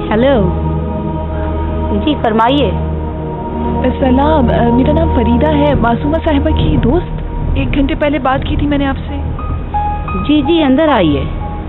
Hello जी, फरमाइए। सलाम, मेरा नाम फरीदा है, मासूमा साहिबा की दोस्त। 1 घंटे पहले बात की थी मैंने आपसे। जी जी, अंदर आइए।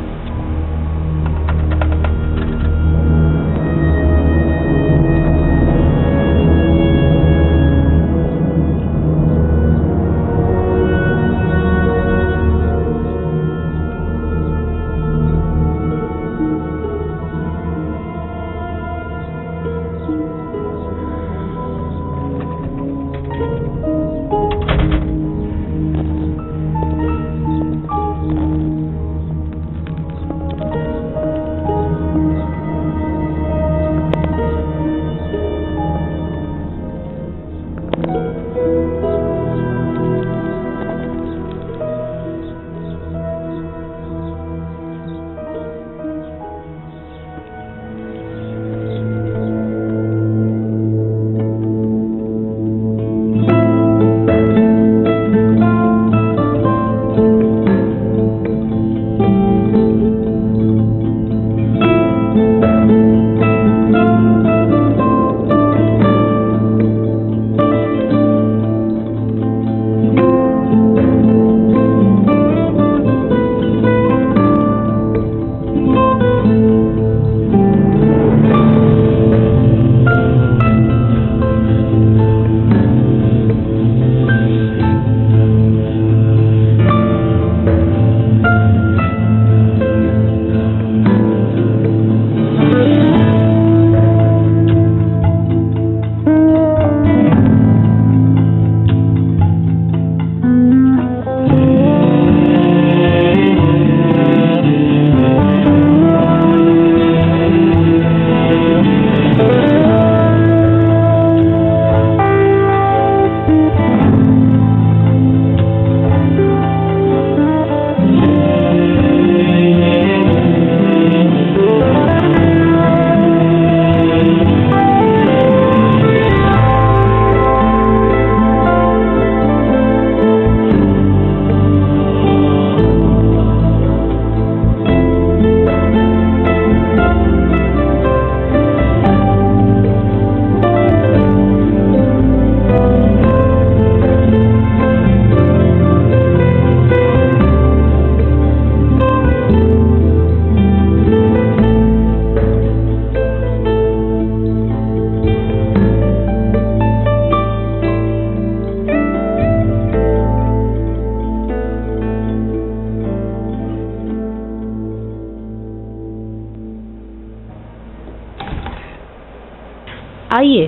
आइए।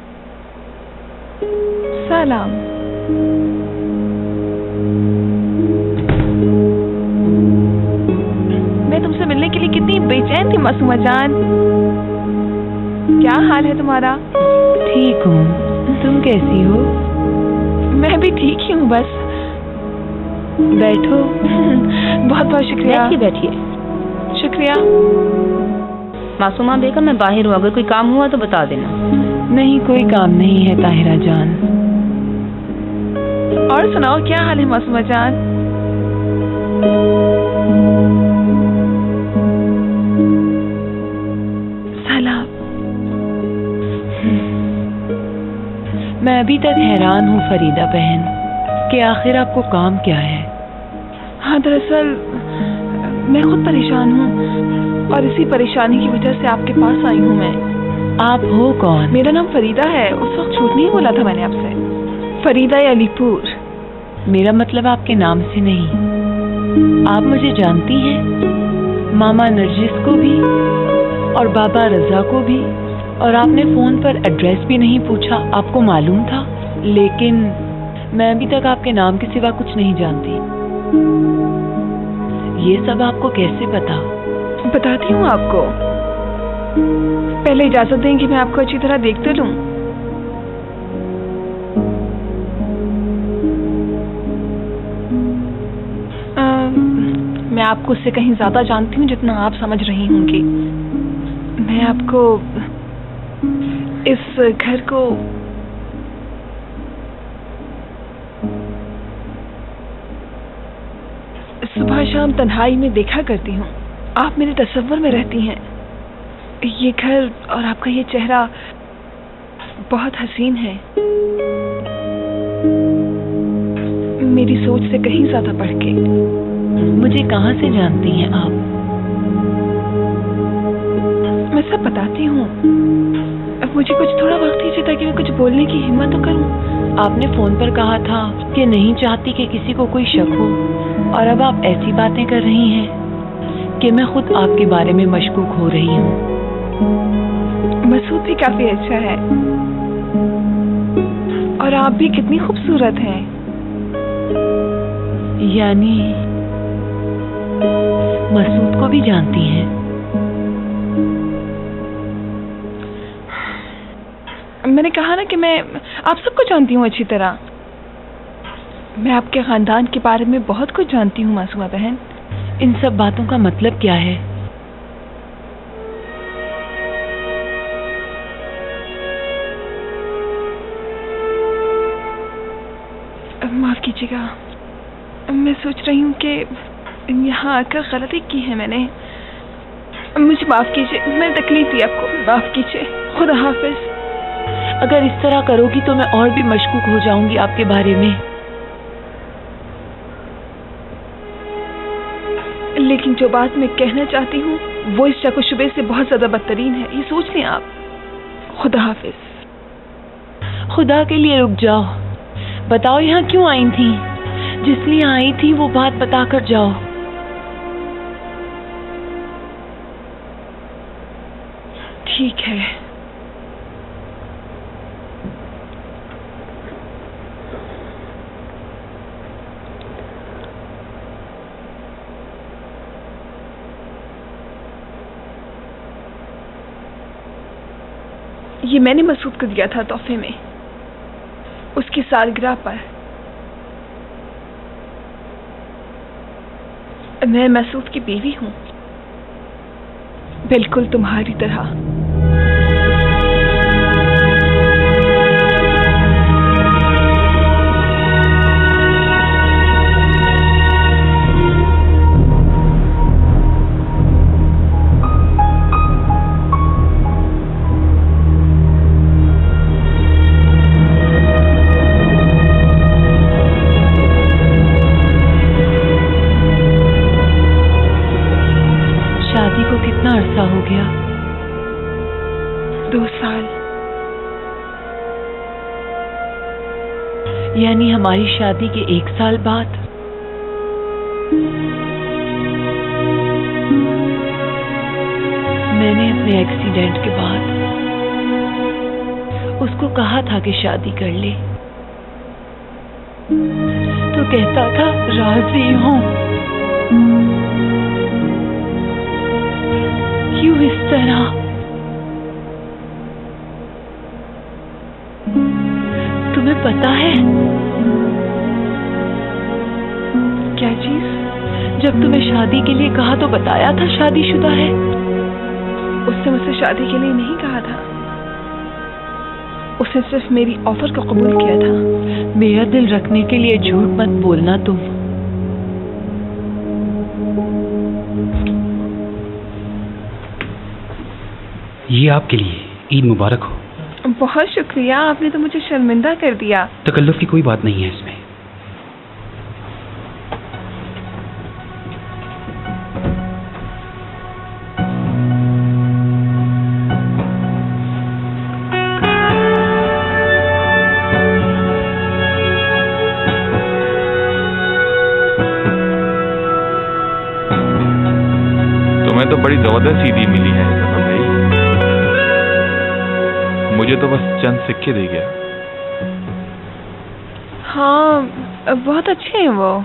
सलाम। मैं तुमसे मिलने के लिए कितनी बेचैन थी मासूमा जान। क्या हाल है तुम्हारा? ठीक हूँ, तुम कैसी हो? मैं भी ठीक ही हूँ, बस बैठो। बहुत बहुत शुक्रिया। बैठिए। शुक्रिया। मासूमा बेगम, मैं बाहर हूँ, अगर कोई काम हुआ तो बता देना। नहीं, कोई काम नहीं है ताहिरा जान। और सुनाओ, क्या हाल है मासूमा जान? सलाम। मैं अभी तक हैरान हूँ फरीदा बहन कि आखिर आपको काम क्या है। हाँ, दरअसल मैं खुद परेशान हूँ और इसी परेशानी की वजह से आपके पास आई हूँ मैं। आप हो कौन? मेरा नाम फरीदा है। उस वक्त झूठ नहीं बोला था मैंने आपसे। फरीदा अलीपुर। मेरा मतलब आपके नाम से नहीं। आप मुझे जानती हैं, मामा नरजिस को भी और बाबा रजा को भी। और आपने फोन पर एड्रेस भी नहीं पूछा, आपको मालूम था। लेकिन मैं अभी तक आपके नाम के सिवा कुछ नहीं जानती। ये सब आपको कैसे पता? बताती हूँ आपको। पहले इजाजत दें कि मैं आपको अच्छी तरह देखते लूं। मैं आपको उससे कहीं ज्यादा जानती हूँ जितना आप समझ रही होंगी। मैं आपको, इस घर को सुबह शाम तन्हाई में देखा करती हूँ। आप मेरे तसव्वुर में रहती हैं। ये घर और आपका ये चेहरा बहुत हसीन है, मेरी सोच से कहीं ज्यादा बढ़ के। मुझे कहाँ से जानती हैं आप? मैं सब बताती हूँ। अब मुझे कुछ थोड़ा वक्त दीजिए ताकि मैं कुछ बोलने की हिम्मत तो करूँ। आपने फोन पर कहा था कि नहीं चाहती कि किसी को कोई शक हो, और अब आप ऐसी बातें कर रही हैं कि मैं खुद आपके बारे में मशकूक हो रही हूँ। मसूद भी काफी अच्छा है, और आप भी कितनी खूबसूरत हैं। यानी मसूद को भी जानती हैं? मैंने कहा ना कि मैं आप सबको जानती हूँ अच्छी तरह। मैं आपके खानदान के बारे में बहुत कुछ जानती हूँ मासूमा बहन। इन सब बातों का मतलब क्या है? माफ कीजिएगा, मैं सोच रही हूँ कि यहाँ आकर गलती की है मैंने। मुझे माफ कीजिए, मैंने तकलीफ दी आपको, माफ कीजिए। खुदा हाफिज। अगर इस तरह करोगी तो मैं और भी मशकूक हो जाऊंगी आपके बारे में। लेकिन जो बात मैं कहना चाहती हूँ वो इस शक व शुबे से बहुत ज्यादा बदतरीन है, ये सोच लें आप। खुदा हाफिज। खुदा के लिए रुक जाओ, बताओ यहाँ क्यों आई थी? जिस लिए आई थी वो बात बता कर जाओ। ठीक है, ये मैंने मसूद को दिया था तोहफे में, उसकी सालगिरह पर। मैं मसूद की बीवी हूँ, बिल्कुल तुम्हारी तरह। हो गया? 2 साल। यानी हमारी शादी के 1 साल बाद? मैंने अपने एक्सीडेंट के बाद उसको कहा था कि शादी कर ले, तो कहता था राजी हूं। क्यों इस तरह? तुम्हें पता है क्या चीज? जब तुम्हें शादी के लिए कहा तो बताया था शादीशुदा है। उसने मुझसे शादी के लिए नहीं कहा था, उसने सिर्फ मेरी ऑफर को कबूल किया था। मेरा दिल रखने के लिए झूठ मत बोलना तुम। ये आपके लिए, ईद मुबारक हो। बहुत शुक्रिया, आपने तो मुझे शर्मिंदा कर दिया। तकल्लुफ की कोई बात नहीं है इसमें। तुम्हें तो बड़ी जबरदस्त ईदी मिली है भाई, मुझे तो बस चंद सिक्के दे गया। हाँ, बहुत अच्छे हैं वो।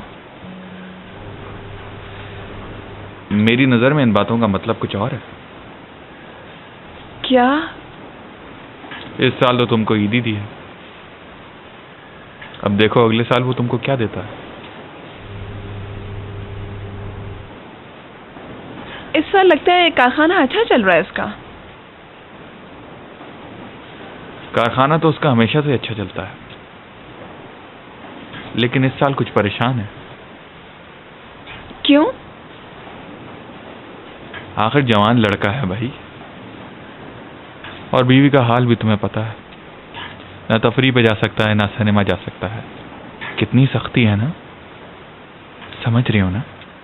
मेरी नजर में इन बातों का मतलब कुछ और है। क्या? इस साल तो तुमको ईदी दी है, अब देखो अगले साल वो तुमको क्या देता है। इस साल लगता है कारखाना अच्छा चल रहा है इसका। कारखाना तो उसका हमेशा से अच्छा चलता है, लेकिन इस साल कुछ परेशान है। क्यों? आखिर जवान लड़का है भाई, और बीवी का हाल भी तुम्हें पता है, ना तफरीह पे जा सकता है ना सिनेमा जा सकता है। कितनी सख्ती है ना, समझ रही हो ना?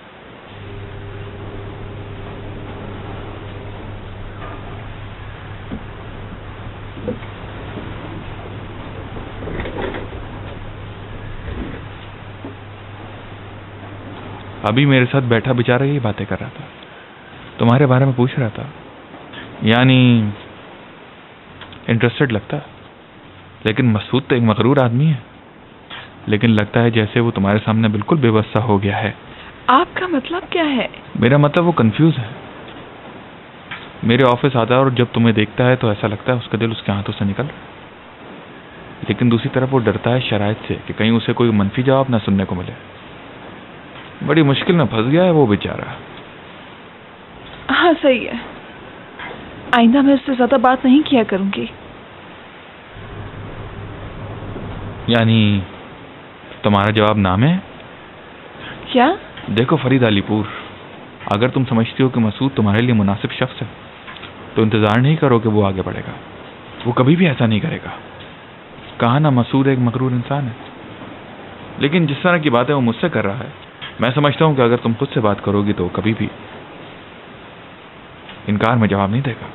अभी मेरे साथ बैठा बेचारा यही बातें कर रहा था, तुम्हारे बारे में पूछ रहा था। यानी इंटरेस्टेड लगता, लेकिन मसूद तो एक मगरूर आदमी है। लेकिन लगता है जैसे वो तुम्हारे सामने बिल्कुल बेबस सा हो गया है। आपका मतलब क्या है? मेरा मतलब वो कंफ्यूज है। मेरे ऑफिस आता है और जब तुम्हें देखता है तो ऐसा लगता है उसका दिल उसके हाथों से निकल रहा है। लेकिन दूसरी तरफ वो डरता है शराइत से कि कहीं उसे कोई मनफी जवाब ना सुनने को मिले। बड़ी मुश्किल में फंस गया है वो बेचारा। हाँ सही है, आइंदा मैं उससे ज्यादा बात नहीं किया करूंगी। यानी तुम्हारा जवाब नाम है? क्या? देखो फरीद अलीपुर, अगर तुम समझती हो कि मसूद तुम्हारे लिए मुनासिब शख्स है तो इंतजार नहीं करो कि वो आगे बढ़ेगा। वो कभी भी ऐसा नहीं करेगा। कहा ना, मसूद एक मगरूर इंसान है। लेकिन जिस तरह की बातें वो मुझसे कर रहा है, मैं समझता हूं कि अगर तुम खुद से बात करोगी तो कभी भी इनकार में जवाब नहीं देगा।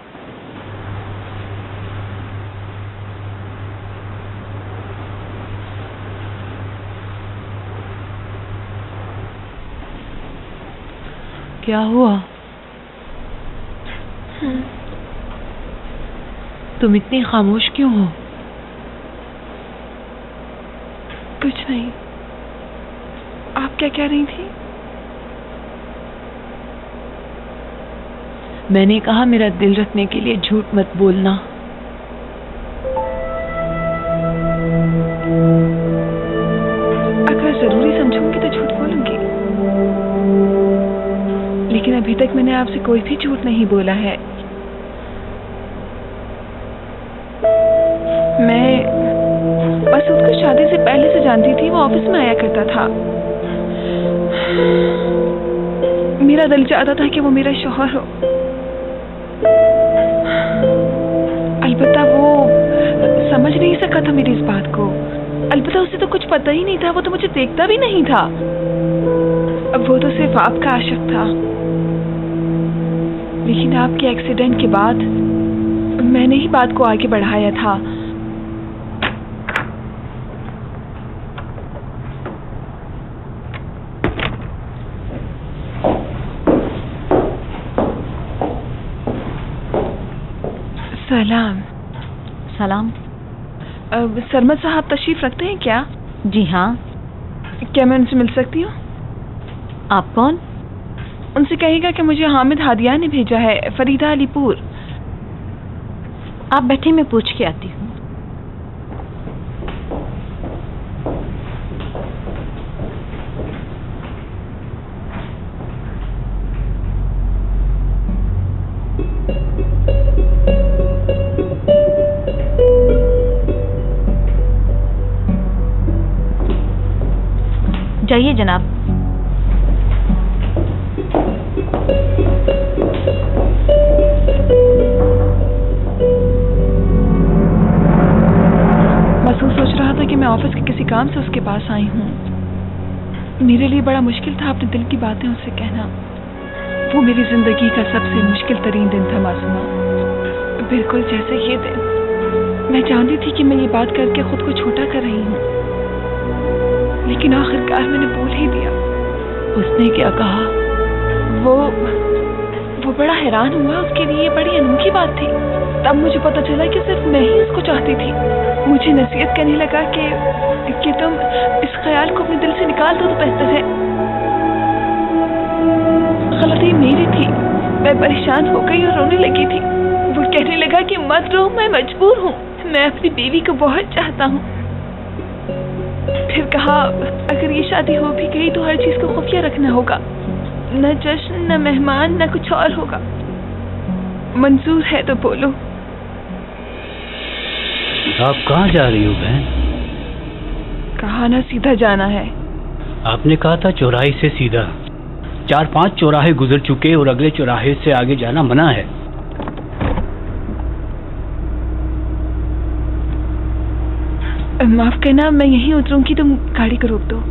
क्या हुआ? तुम इतनी खामोश क्यों हो? कुछ नहीं। आप क्या कह रही थी? मैंने कहा मेरा दिल रखने के लिए झूठ मत बोलना। अगर जरूरी समझूंगी तो झूठ बोलूंगी, लेकिन अभी तक मैंने आपसे कोई भी झूठ नहीं बोला है। मैं बस उसको शादी से पहले से जानती थी। वो ऑफिस में आया करता था। मेरा दिल चाहता था कि वो मेरा शौहर हो। अलबत्ता वो समझ नहीं सका था मेरी इस बात को। अलबत्ता उसे तो कुछ पता ही नहीं था, वो तो मुझे देखता भी नहीं था। अब वो तो सिर्फ आपका आशिक था। लेकिन आपके एक्सीडेंट के बाद मैंने ही बात को आगे बढ़ाया था। सलाम। सलाम। सरमद साहब तशरीफ रखते हैं क्या? जी हाँ। क्या मैं उनसे मिल सकती हूँ? आप कौन? उनसे कहिएगा कि मुझे हामिद हादिया ने भेजा है, फरीदा अलीपुर। आप बैठे, मैं पूछ के आती हूँ। जाइए जनाब। मसूद सोच रहा था कि मैं ऑफिस के किसी काम से उसके पास आई हूँ। मेरे लिए बड़ा मुश्किल था अपने दिल की बातें उससे कहना। वो मेरी जिंदगी का सबसे मुश्किल तरीन दिन था मासूमा, बिल्कुल जैसे ये दिन। मैं जानती थी कि मैं ये बात करके खुद को छोटा कर रही हूँ, लेकिन आखिरकार मैंने बोल ही दिया। उसने क्या कहा? वो बड़ा हैरान हुआ। उसके लिए ये बड़ी अनोखी बात थी। तब मुझे पता चला कि सिर्फ मैं ही उसको चाहती थी। मुझे नसीहत करने लगा कि तुम इस ख्याल को अपने दिल से निकाल दो तो बेहतर है। गलती मेरी थी। मैं परेशान हो गई और रोने लगी थी। वो कहने लगा कि मत रो, मैं मजबूर हूँ, मैं अपनी बीवी को बहुत चाहता हूँ। फिर कहा अगर ये शादी हो भी गई तो हर चीज को खुफिया रखना होगा, न जश्न न मेहमान न कुछ और होगा। मंजूर है तो बोलो। आप कहाँ जा रही हो बहन? कहा ना सीधा जाना है। आपने कहा था चौराहे से सीधा। 4-5 चौराहे गुजर चुके और अगले चौराहे से आगे जाना मना है। माफ करना, मैं यहीं उतरूंगी, तुम गाड़ी को रोक दो।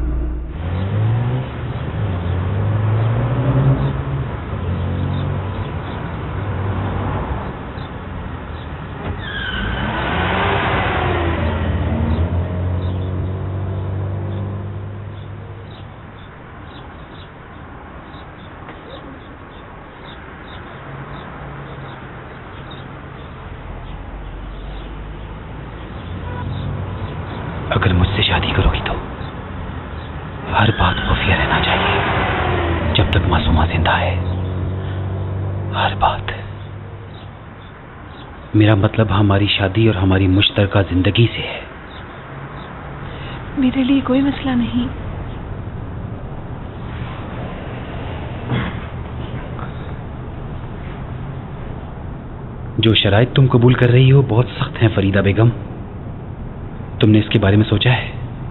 अगर मुझसे शादी करोगी तो हर बात खुफिया रहना चाहिए जब तक मासूमा जिंदा है। हर बात। मेरा मतलब हमारी शादी और हमारी मुश्तरका जिंदगी से है। मेरे लिए कोई मसला नहीं। जो शराइत तुम कबूल कर रही हो बहुत सख्त हैं फरीदा बेगम। तुमने इसके बारे में सोचा है?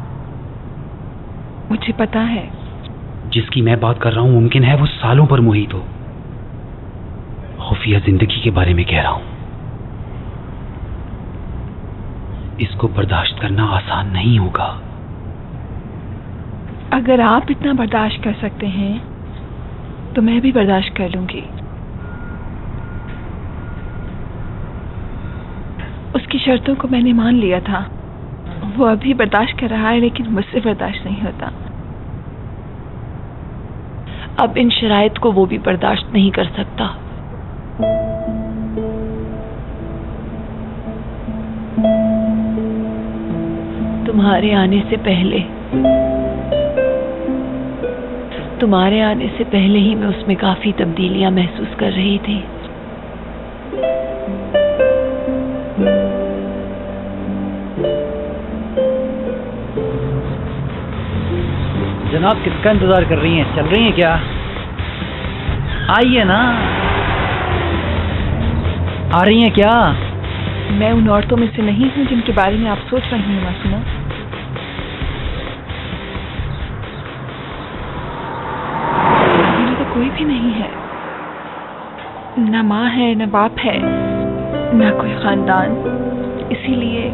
मुझे पता है। जिसकी मैं बात कर रहा हूं मुमकिन है वो सालों पर मुहित हो। खुफिया जिंदगी के बारे में कह रहा हूं। इसको बर्दाश्त करना आसान नहीं होगा। अगर आप इतना बर्दाश्त कर सकते हैं तो मैं भी बर्दाश्त कर लूंगी। उसकी शर्तों को मैंने मान लिया था। वो अभी बर्दाश्त कर रहा है लेकिन मुझसे बर्दाश्त नहीं होता। अब इन शराइत को वो भी बर्दाश्त नहीं कर सकता। तुम्हारे आने से पहले ही मैं उसमें काफी तब्दीलियां महसूस कर रही थी। जनाब किसका इंतजार कर रही हैं? चल रही हैं क्या? आइए ना। आ रही हैं क्या? मैं उन औरतों में से नहीं हूँ जिनके बारे में आप सोच रही हैं मासूमा। मेरा तो कोई भी नहीं है। न माँ है, न बाप है, न कोई खानदान। इसीलिए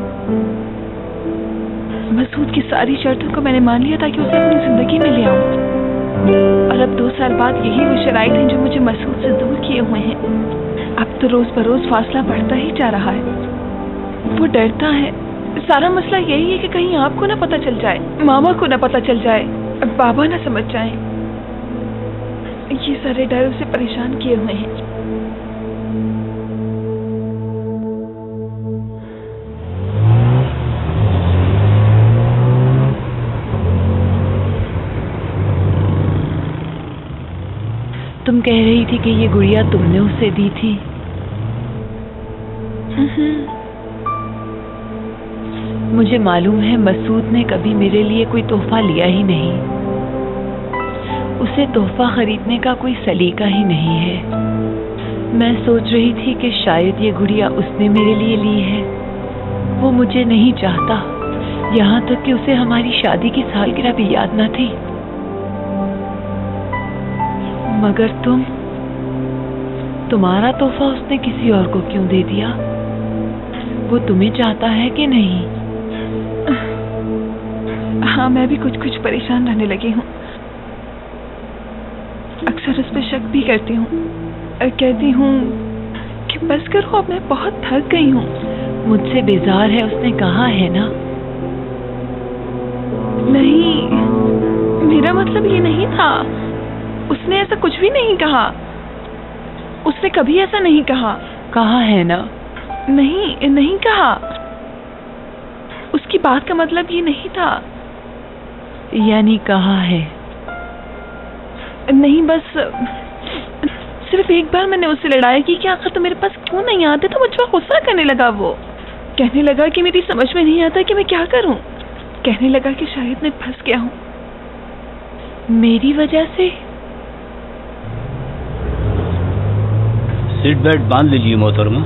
मसूद की सारी शर्तों को मैंने मान लिया ताकि उसे अपनी जिंदगी में ले आऊं। और अब 2 साल बाद यही वो शराइत हैं जो मुझे मसूद से दूर किए हुए हैं। अब तो रोज बरोज फासला बढ़ता ही जा रहा है। वो डरता है। सारा मसला यही है कि कहीं आपको ना पता चल जाए, मामा को ना पता चल जाए, बाबा ना समझ जाए। ये सारे डर उसे परेशान किए हुए हैं। तुम कह रही थी कि ये गुड़िया तुमने उसे दी थी। मुझे मालूम है मसूद ने कभी मेरे लिए कोई तोहफा लिया ही नहीं। उसे तोहफा खरीदने का कोई सलीका ही नहीं है। मैं सोच रही थी कि शायद ये गुड़िया उसने मेरे लिए ली है। वो मुझे नहीं चाहता, यहाँ तक कि उसे हमारी शादी की सालगिरह भी याद न थी। मगर तुम्हारा तोहफा उसने किसी और को क्यों दे दिया? वो तुम्हें चाहता है कि नहीं? हाँ, मैं भी कुछ परेशान रहने लगी हूँ। अक्सर उस पर शक भी करती हूँ। कहती हूँ कि बस करो, अब मैं बहुत थक गई हूँ। मुझसे बेजार है उसने कहा है ना? नहीं, मेरा मतलब ये नहीं था। उसने ऐसा कुछ भी नहीं कहा। उसने कभी ऐसा नहीं कहा। कहा है ना? नहीं कहा। उसकी बात का मतलब ये नहीं था। यानी कहा है? नहीं, बस सिर्फ एक बार मैंने उससे लड़ाई की कि आखिर तो मेरे पास क्यों नहीं आते, तो मुझ पर गुस्सा करने लगा। वो कहने लगा कि मेरी समझ में नहीं आता कि मैं क्या करूं। कहने लगा कि शायद मैं फंस गया हूं मेरी वजह से। सीट बेल्ट बांध लीजिए मोहतरमा।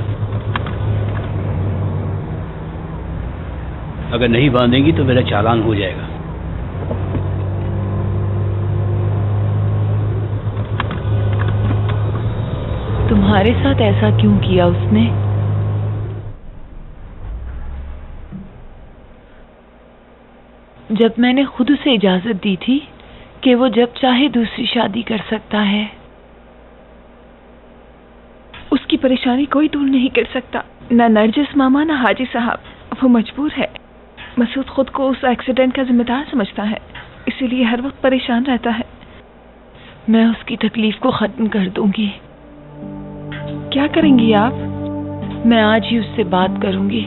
अगर नहीं बांधेंगी तो मेरा चालान हो जाएगा। तुम्हारे साथ ऐसा क्यों किया उसने? जब मैंने खुद उसे इजाजत दी थी कि वो जब चाहे दूसरी शादी कर सकता है। उसकी परेशानी कोई दूर नहीं कर सकता, ना नरजिस मामा ना हाजी साहब। वो मजबूर है। मसूद खुद को उस एक्सीडेंट का जिम्मेदार समझता है, इसीलिए हर वक्त परेशान रहता है। मैं उसकी तकलीफ को खत्म कर दूंगी। क्या करेंगी आप? मैं आज ही उससे बात करूंगी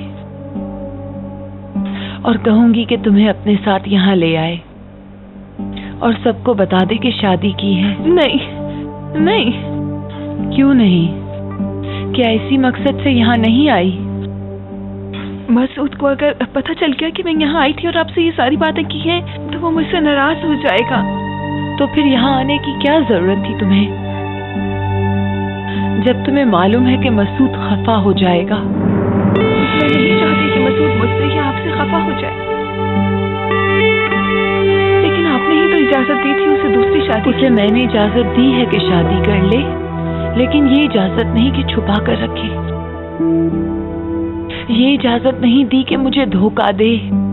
और कहूंगी कि तुम्हें अपने साथ यहाँ ले आए और सबको बता दे कि शादी की है। नहीं नहीं। क्यों नहीं? क्या इसी मकसद से यहाँ नहीं आई? मसूद को अगर पता चल गया कि मैं यहाँ आई थी और आपसे ये सारी बातें की हैं, तो वो मुझसे नाराज हो जाएगा। तो फिर यहाँ आने की क्या जरूरत थी तुम्हें, जब तुम्हें मालूम है कि मसूद खफा हो जाएगा? मैं नहीं चाहती कि मसूद मुझसे या आपसे खफा हो जाए, लेकिन आपने ही तो इजाजत दी थी उसे दूसरी शादी। उसे मैंने इजाजत दी है कि शादी कर ले, लेकिन ये इजाजत नहीं कि छुपा कर रखे। ये इजाजत नहीं दी कि मुझे धोखा दे।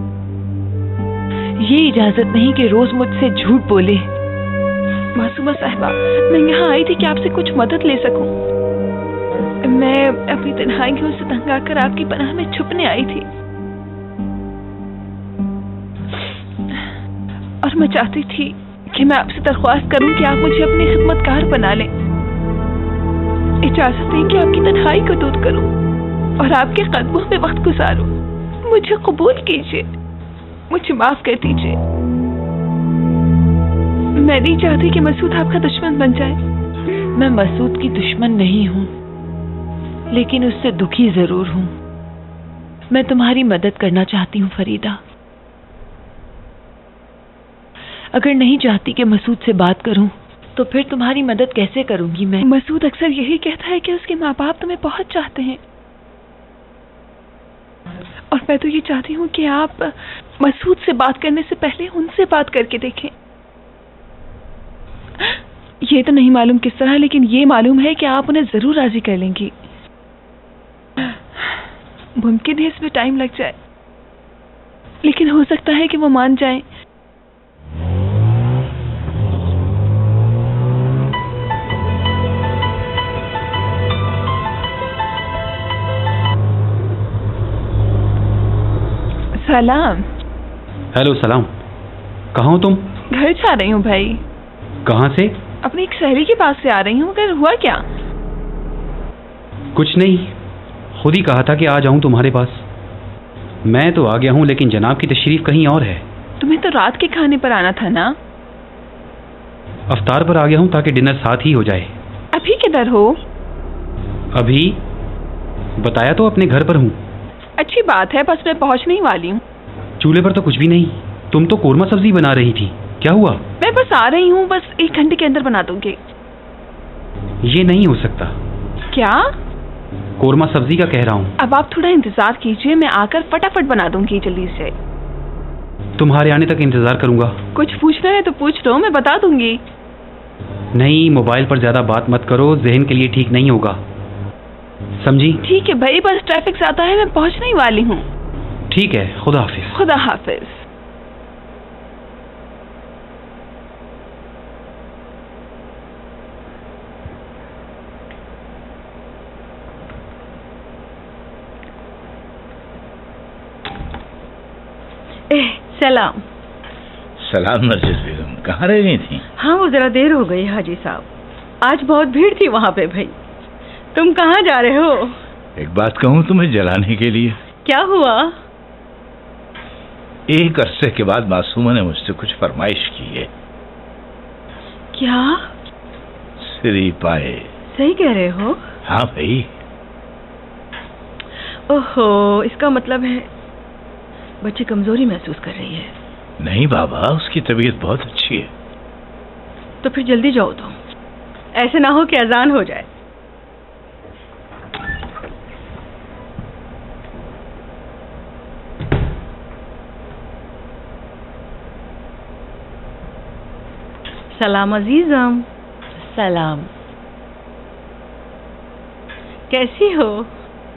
ये इजाजत नहीं कि रोज मुझसे झूठ बोले। मासूमा साहिबा, मैं यहाँ आई थी कि आपसे कुछ मदद ले सकूं। मैं अपनी तन्हाइयों से तंग आकर आपकी पनाह में छुपने आई थी और मैं चाहती थी कि मैं आपसे दरख्वास्त करूं कि आप मुझे अपनी खिदमतगार बना लें। इजाजत दें कि आपकी तन्हाई को दूर करूं और आपके कदमों में वक्त गुजारूं। मुझे कबूल कीजिए, मुझे माफ कर दीजिए। मैं नहीं चाहती कि मसूद आपका दुश्मन बन जाए। मैं मसूद की दुश्मन नहीं हूँ, लेकिन उससे दुखी जरूर हूँ। मैं तुम्हारी मदद करना चाहती हूँ फरीदा। अगर नहीं चाहती कि मसूद से बात करूं, तो फिर तुम्हारी मदद कैसे करूंगी मैं? मसूद अक्सर यही कहता है कि उसके माँ बाप तुम्हें बहुत चाहते हैं, और मैं तो ये चाहती हूँ कि आप मसूद से बात करने से पहले उनसे बात करके देखें। ये तो नहीं मालूम किस तरह, लेकिन ये मालूम है कि आप उन्हें जरूर राजी कर लेंगी। मुमकिन है इसमें टाइम लग जाए, लेकिन हो सकता है कि वो मान जाएं। सलाम। हेलो सलाम। कहाँ हो तुम? घर जा रही हूँ भाई। कहाँ से? अपनी एक सहेली के पास से आ रही हूँ। अगर हुआ क्या? कुछ नहीं, खुद ही कहा था कि आ जाऊं तुम्हारे पास। मैं तो आ गया हूं, लेकिन जनाब की तशरीफ कहीं और है। तुम्हें तो रात के खाने पर आना था ना? अफ्तार पर आ गया हूं ताकि डिनर साथ ही हो जाए। अभी किधर हो? अभी बताया तो अपने घर पर हूं। अच्छी बात है, बस मैं पहुंचने ही वाली हूँ। चूल्हे पर तो कुछ भी नहीं। तुम तो कोरमा सब्जी बना रही थी, क्या हुआ? मैं बस आ रही हूँ, बस 1 घंटे के अंदर बना दूंगी। ये नहीं हो सकता। क्या? कोरमा सब्जी का कह रहा हूँ। अब आप थोड़ा इंतजार कीजिए, मैं आकर फटाफट बना दूंगी जल्दी से। तुम्हारे आने तक इंतजार करूंगा। कुछ पूछना है तो पूछ लो, मैं बता दूंगी। नहीं, मोबाइल पर ज्यादा बात मत करो, जहन के लिए ठीक नहीं होगा, समझी? ठीक है भाई, बस ट्रैफिक ज्यादा है, मैं पहुंचने ही वाली हूँ। ठीक है, खुदा हाफिज। खुदा हाफिज। सलाम। सलाम नरजिस बेगम, कहाँ रह गई थी? हाँ, वो जरा देर हो गई हाजी साहब, आज बहुत भीड़ थी वहाँ पे। भाई तुम कहाँ जा रहे हो? एक बात कहूँ तुम्हें जलाने के लिए। क्या हुआ? एक अरसे के बाद मासूमा ने मुझसे कुछ फरमाइश की है। क्या? सिरी पाए। सही कह रहे हो? हाँ भाई। ओहो, इसका मतलब है बच्ची कमजोरी महसूस कर रही है। नहीं बाबा, उसकी तबीयत बहुत अच्छी है। तो फिर जल्दी जाओ, तो ऐसे ना हो कि अजान हो जाए। सलाम अजीजम। सलाम। कैसी हो?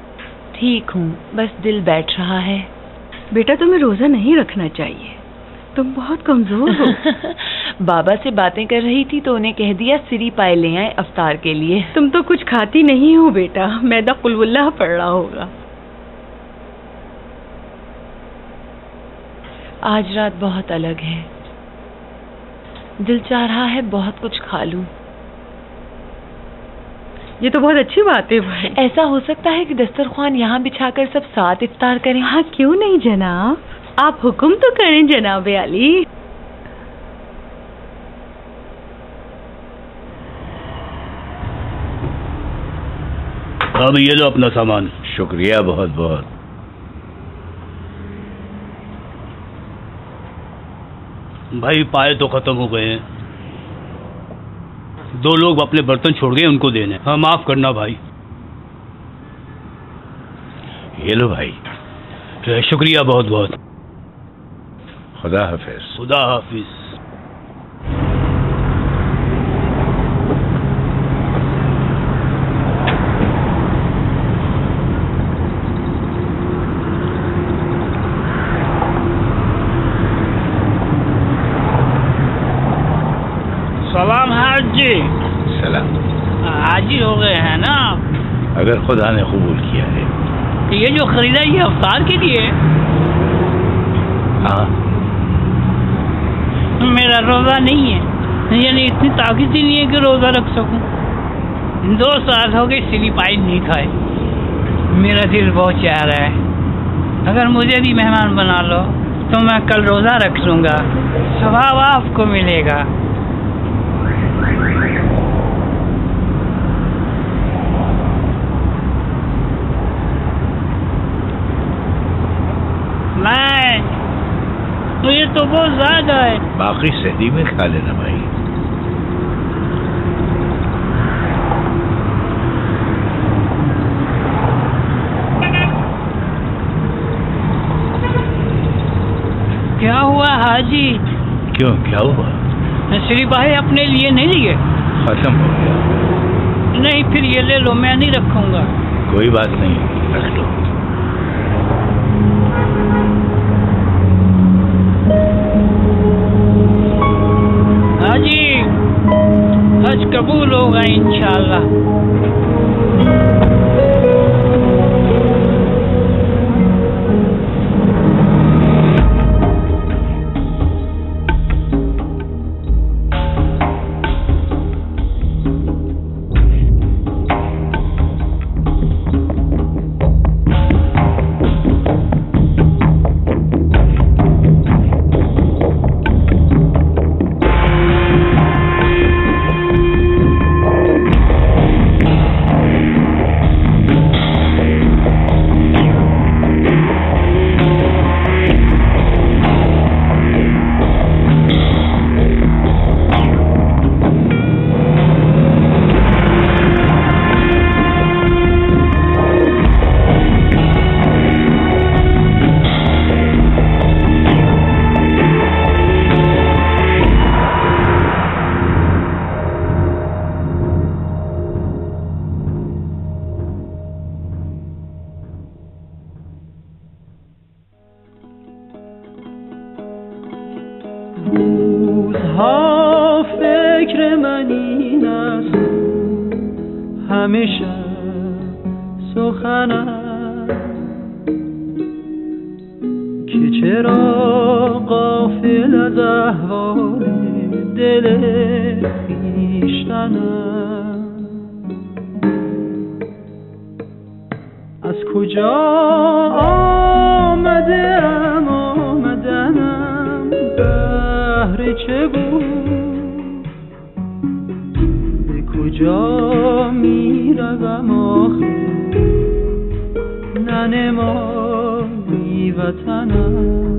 ठीक हूँ, बस दिल बैठ रहा है। बेटा, तुम्हें रोजा नहीं रखना चाहिए। तुम बहुत कमजोर हो। बाबा से बातें कर रही थी तो उन्हें कह दिया सिरी पाए ले आए अफ्तार के लिए। तुम तो कुछ खाती नहीं हो बेटा, मैदा कुलवल्लाह पड़ रहा होगा। आज रात बहुत अलग है, दिल चाह रहा है बहुत कुछ खा लूं। ये तो बहुत अच्छी बात है भाई। ऐसा हो सकता है कि दस्तरख्वान यहाँ बिछाकर सब साथ इफ्तार करें? हाँ क्यों नहीं जनाब, आप हुक्म तो करें जनाब अली। अब ये लो अपना सामान। शुक्रिया बहुत बहुत। भाई पाए तो खत्म हो गए हैं, 2 लोग अपने बर्तन छोड़ गए, उनको देने। हाँ माफ करना भाई। ये लो भाई। शुक्रिया बहुत बहुत। खुदा हाफिज। खुदा हाफिज। सलाम हाजी। सलाम। हाजी हो गए हैं ना आप? अगर खुदा ने कबूल किया है। तो ये जो खरीदा ये अफ्तार के लिए? हाँ। मेरा रोजा नहीं है, यानी इतनी ताकत ही नहीं है कि रोजा रख सकूं। 2 साल हो गए सिली पाई नहीं खाए। मेरा दिल बहुत चाह रहा है, अगर मुझे भी मेहमान बना लो तो मैं कल रोजा रख लूंगा, सवाब आपको मिलेगा। तो ये तो बहुत ज्यादा है। बाकी सहरी में खा लेना भाई। क्या हुआ हाजी? क्यों क्या हुआ? श्री भाई अपने लिए नहीं लिए? खत्म हो गया। नहीं फिर ये ले लो, मैं नहीं रखूंगा। कोई बात नहीं, रख लो। हाजी हज कबूल होगा इंशाअल्लाह। روزها فکر من این است، همیشه سخن است که چرا غافل از احوال دل خویشتن است. از کجا آمدم آمدنم بهر چه بود، به کجا می روم آخر ننمایی وطنم.